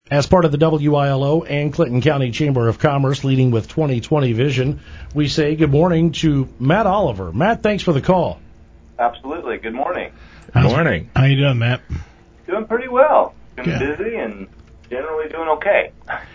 As part of the WILO and Clinton County Chamber of Commerce leading with 2020 Vision, we say good morning to Matt Oliver. Matt, thanks for the call. Absolutely. Good morning. Good morning. How you doing, Matt? Doing pretty well. Been busy and generally doing okay.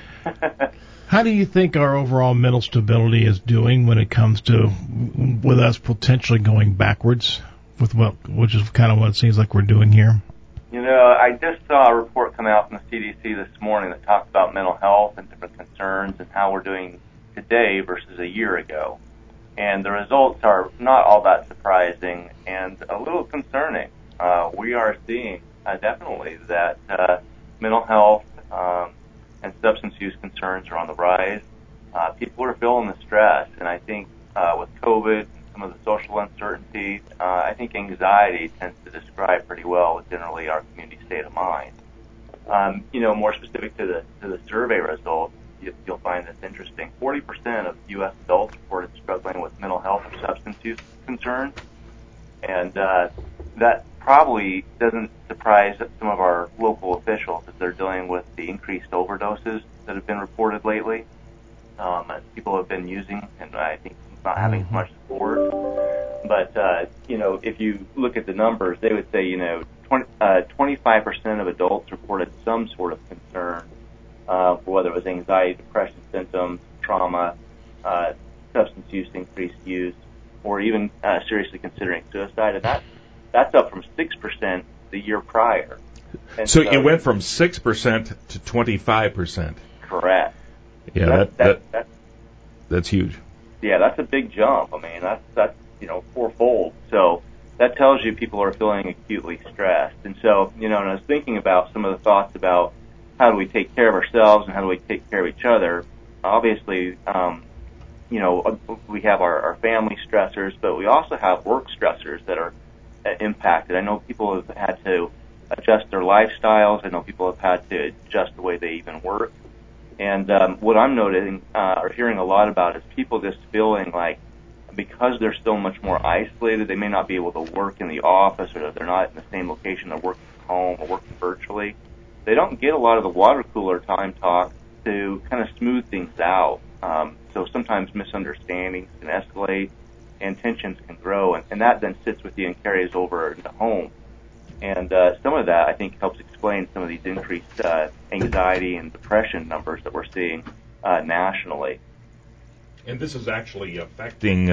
How do you think our overall mental stability is doing when it comes to with us potentially going backwards which is kind of what it seems like we're doing here? You know, I just saw a report come out from the CDC this morning that talks about mental health and different concerns and how we're doing today versus a year ago. And the results are not all that surprising and a little concerning. We are seeing definitely that mental health and substance use concerns are on the rise. People are feeling the stress, and I think with COVID and some of the social uncertainty, I think anxiety tends to describe pretty well generally our community state of mind. More specific to the survey results, you'll find this interesting. 40% of U.S. adults reported struggling with mental health or substance use concerns, and that probably doesn't surprise some of our local officials as they're dealing with the increased overdoses that have been reported lately. People have been using, and I think not having as much support. But, if you look at the numbers, they would say, 25% of adults reported some sort of concern, for whether it was anxiety, depression symptoms, trauma, substance use, increased use, or even seriously considering suicide. And that's up from 6% the year prior. And so it went from 6% to 25%. Correct. Yeah, that's huge. Yeah, that's a big jump. I mean, that's fourfold. So that tells you people are feeling acutely stressed. And so, and I was thinking about some of the thoughts about how do we take care of ourselves and how do we take care of each other. Obviously, we have our family stressors, but we also have work stressors that are impacted. I know people have had to adjust their lifestyles. I know people have had to adjust the way they even work. And what I'm noticing or hearing a lot about is people just feeling like because they're still much more isolated, they may not be able to work in the office or they're not in the same location, they're working from home or working virtually. They don't get a lot of the water cooler time talk to kind of smooth things out. So sometimes misunderstandings can escalate and tensions can grow, and that then sits with you and carries over into home. And some of that, I think, helps explain some of these increased anxiety and depression numbers that we're seeing nationally. And this is actually affecting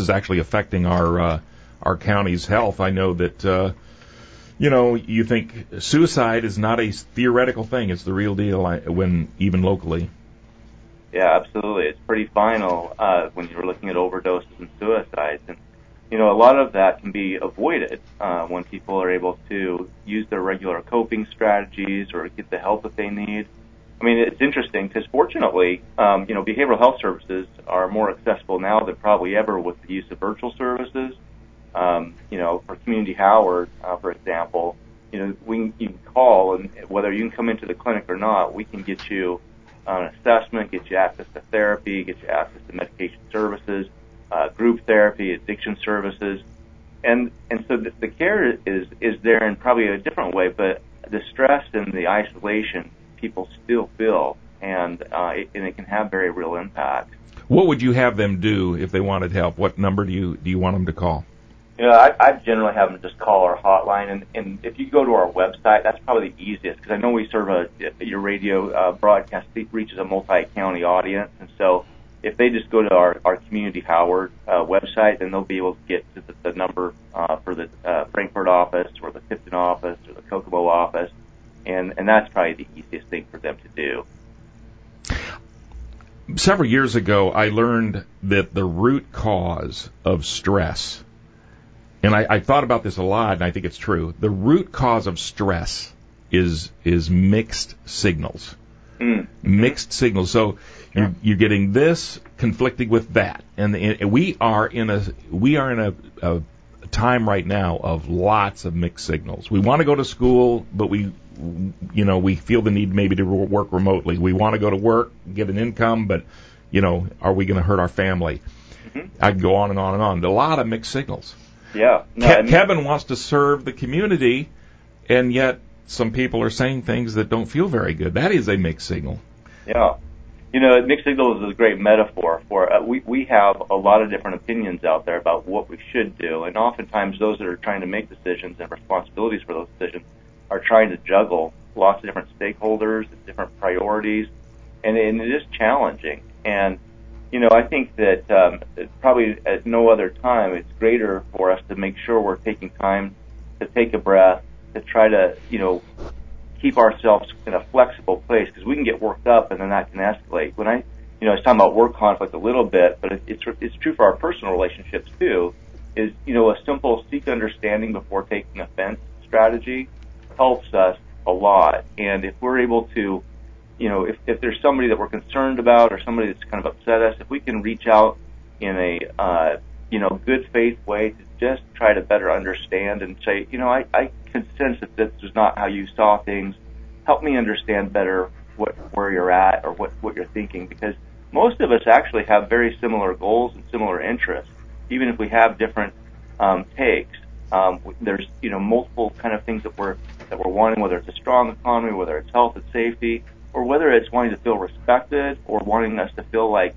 our county's health. I know that you think suicide is not a theoretical thing; it's the real deal. When even locally. Yeah, absolutely. It's pretty final when you're looking at overdoses and suicides. And, a lot of that can be avoided when people are able to use their regular coping strategies or get the help that they need. I mean, it's interesting because fortunately, behavioral health services are more accessible now than probably ever with the use of virtual services. For Community Howard, for example, you can call, and whether you can come into the clinic or not, we can get you an assessment, get you access to therapy, get you access to medication services, group therapy, addiction services, and so the care is there in probably a different way, but the stress and the isolation people still feel, and it can have very real impact. What would you have them do if they wanted help? What number do you want them to call? I generally have them just call our hotline, and if you go to our website, that's probably the easiest, because I know we serve your radio broadcast reaches a multi-county audience, and so if they just go to our Community Howard website, then they'll be able to get to the number for the Frankfort office or the Tipton office or the Kokomo office, and that's probably the easiest thing for them to do. Several years ago, I learned that the root cause of stress, and I thought about this a lot, and I think it's true, the root cause of stress is mixed signals. Mixed signals. So you're getting this conflicting with that, and we are in a time right now of lots of mixed signals. We want to go to school, but we feel the need maybe to work remotely. We want to go to work, get an income, but are we going to hurt our family? I can go on and on and on. A lot of mixed signals. Yeah. Kevin wants to serve the community, and yet some people are saying things that don't feel very good. That is a mixed signal. Yeah. Mixed signal is a great metaphor for we have a lot of different opinions out there about what we should do, and oftentimes those that are trying to make decisions and responsibilities for those decisions are trying to juggle lots of different stakeholders and different priorities, and it is challenging. And I think that probably at no other time it's greater for us to make sure we're taking time to take a breath, to try to keep ourselves in a flexible place, because we can get worked up and then that can escalate. When I was talking about work conflict a little bit, but it's true for our personal relationships too, is, a simple seek understanding before taking offense strategy helps us a lot. And if we're able to, if there's somebody that we're concerned about or somebody that's kind of upset us, if we can reach out in a, good faith way to just try to better understand and say, I can sense that this is not how you saw things. Help me understand better where you're at or what you're thinking, because most of us actually have very similar goals and similar interests, even if we have different takes. There's multiple kind of things that we're wanting, whether it's a strong economy, whether it's health and safety, or whether it's wanting to feel respected or wanting us to feel like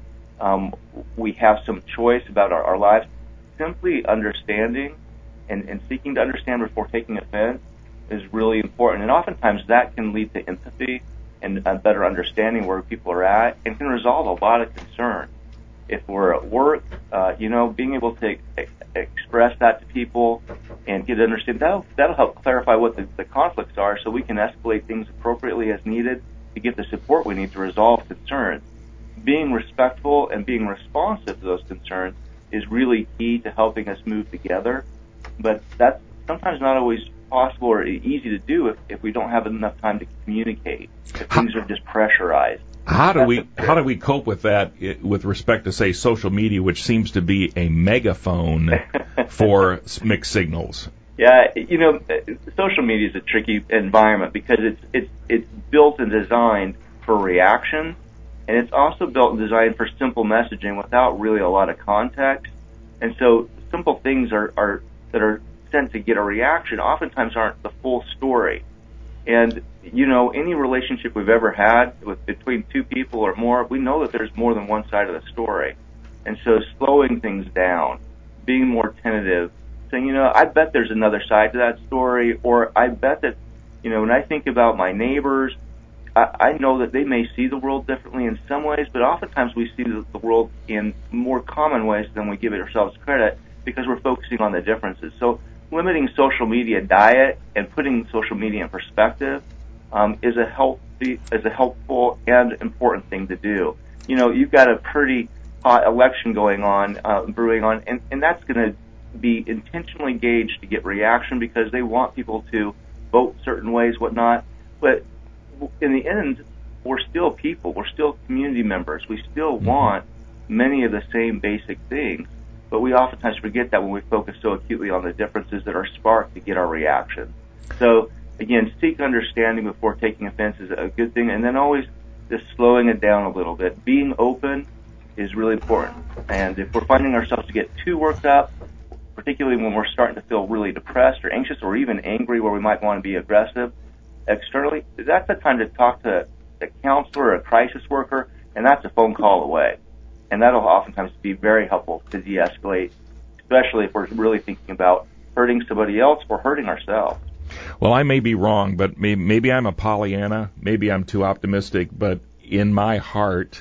we have some choice about our lives. Simply understanding and seeking to understand before taking offense is really important. And oftentimes that can lead to empathy and a better understanding where people are at, and can resolve a lot of concern. If we're at work, being able to express that to people and get to understand, that'll help clarify what the conflicts are, so we can escalate things appropriately as needed to get the support we need to resolve concerns. Being respectful and being responsive to those concerns is really key to helping us move together, but that's sometimes not always possible or easy to do if we don't have enough time to communicate, if things are just pressurized. How do we cope with that with respect to, say, social media, which seems to be a megaphone for mixed signals? Yeah, social media is a tricky environment because it's built and designed for reaction, and it's also built and designed for simple messaging without really a lot of context. And so simple things that are sent to get a reaction oftentimes aren't the full story. And any relationship we've ever had between two people or more, we know that there's more than one side of the story. And so slowing things down, being more tentative, saying, I bet there's another side to that story, or I bet that, when I think about my neighbors, I know that they may see the world differently in some ways, but oftentimes we see the world in more common ways than we give ourselves credit, because we're focusing on the differences. So limiting social media diet and putting social media in perspective is a helpful and important thing to do. You've got a pretty hot election going on, brewing on, and that's going to be intentionally gauged to get reaction, because they want people to vote certain ways, whatnot. But in the end, we're still people. We're still community members. We still want many of the same basic things. But we oftentimes forget that when we focus so acutely on the differences that are sparked to get our reaction. So, again, seek understanding before taking offense is a good thing. And then always just slowing it down a little bit. Being open is really important. And if we're finding ourselves to get too worked up, particularly when we're starting to feel really depressed or anxious or even angry where we might want to be aggressive externally, that's the time to talk to a counselor or a crisis worker, and that's a phone call away. And that'll oftentimes be very helpful to de-escalate, especially if we're really thinking about hurting somebody else or hurting ourselves. Well, I may be wrong, but maybe I'm a Pollyanna. Maybe I'm too optimistic. But in my heart,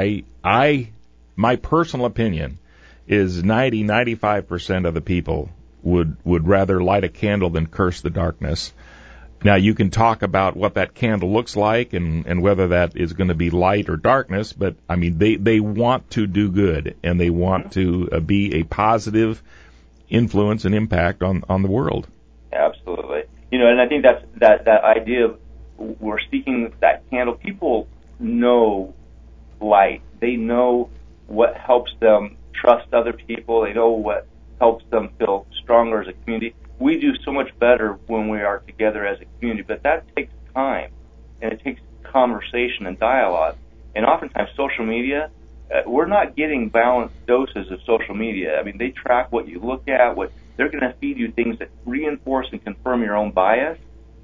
my personal opinion is 95% of the people would rather light a candle than curse the darkness. Now, you can talk about what that candle looks like and whether that is going to be light or darkness, but, I mean, they want to do good, and they want to be a positive influence and impact on the world. Absolutely. And I think that idea of we're seeking that candle. People know light. They know what helps them trust other people. They know what helps them feel stronger as a community. We do so much better when we are together as a community, but that takes time, and it takes conversation and dialogue. And oftentimes social media, we're not getting balanced doses of social media. I mean, they track what you look at, they're going to feed you things that reinforce and confirm your own bias,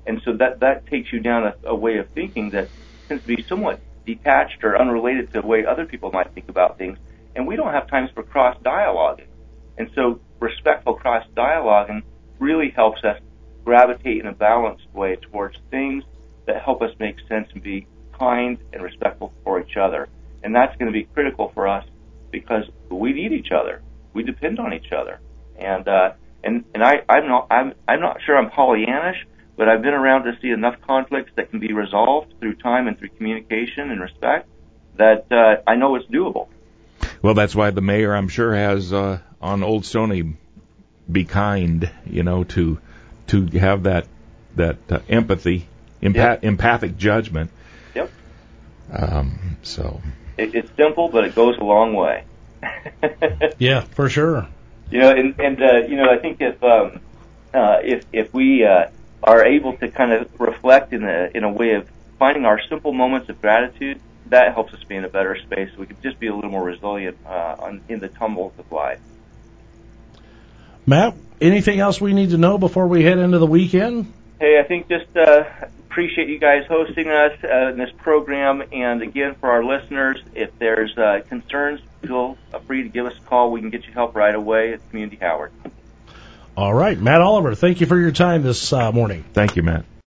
And so that takes you down a way of thinking that tends to be somewhat detached or unrelated to the way other people might think about things. And we don't have times for cross-dialoguing. And so respectful cross-dialoguing really helps us gravitate in a balanced way towards things that help us make sense and be kind and respectful for each other. And that's going to be critical for us because we need each other. We depend on each other. And I'm not sure I'm Pollyannish, but I've been around to see enough conflicts that can be resolved through time and through communication and respect that I know it's doable. Well, that's why the mayor, I'm sure, has on Old Stony, be kind, to have that empathy, empathic judgment. Yep. So it's simple, but it goes a long way. Yeah, for sure. I think if we are able to kind of reflect in a way of finding our simple moments of gratitude, that helps us be in a better space. So we can just be a little more resilient in the tumult of life. Matt, anything else we need to know before we head into the weekend? Hey, I think just appreciate you guys hosting us in this program. And again, for our listeners, if there's concerns, feel free to give us a call. We can get you help right away at Community Howard. All right, Matt Oliver, thank you for your time this morning. Thank you, Matt.